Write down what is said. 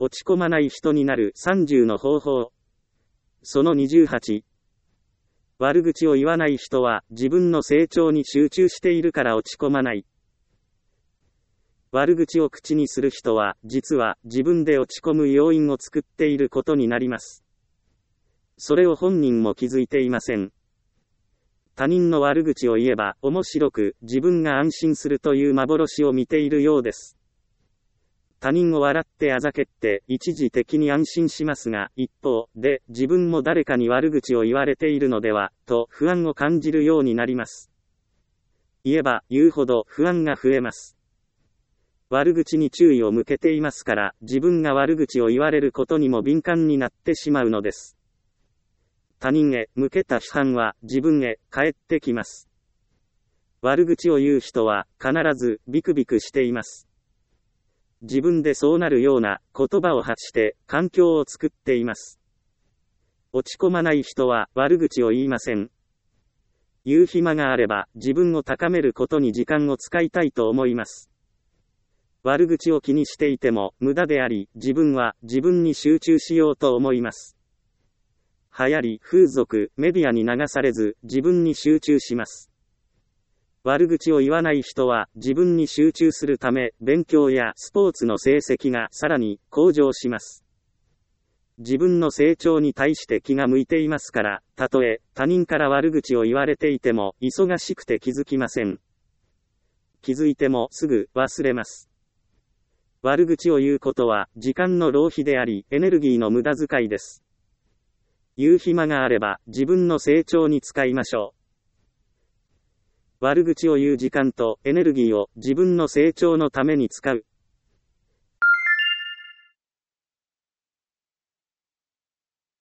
落ち込まない人になる30の方法。その28。悪口を言わない人は自分の成長に集中しているから落ち込まない。悪口を口にする人は実は自分で落ち込む要因を作っていることになります。それを本人も気づいていません。他人の悪口を言えば面白く自分が安心するという幻を見ているようです。他人を笑ってあざけって一時的に安心しますが、一方で自分も誰かに悪口を言われているのではと不安を感じるようになります。言えば言うほど不安が増えます。悪口に注意を向けていますから、自分が悪口を言われることにも敏感になってしまうのです。他人へ向けた批判は自分へ返ってきます。悪口を言う人は必ずビクビクしています。自分でそうなるような言葉を発して環境を作っています。落ち込まない人は悪口を言いません。言う暇があれば自分を高めることに時間を使いたいと思います。悪口を気にしていても無駄であり、自分は自分に集中しようと思います。流行り、風俗、メディアに流されず自分に集中します。悪口を言わない人は自分に集中するため、勉強やスポーツの成績がさらに向上します。自分の成長に対して気が向いていますから、たとえ他人から悪口を言われていても忙しくて気づきません。気づいてもすぐ忘れます。悪口を言うことは時間の浪費であり、エネルギーの無駄遣いです。言う暇があれば自分の成長に使いましょう。悪口を言う時間とエネルギーを自分の成長のために使う。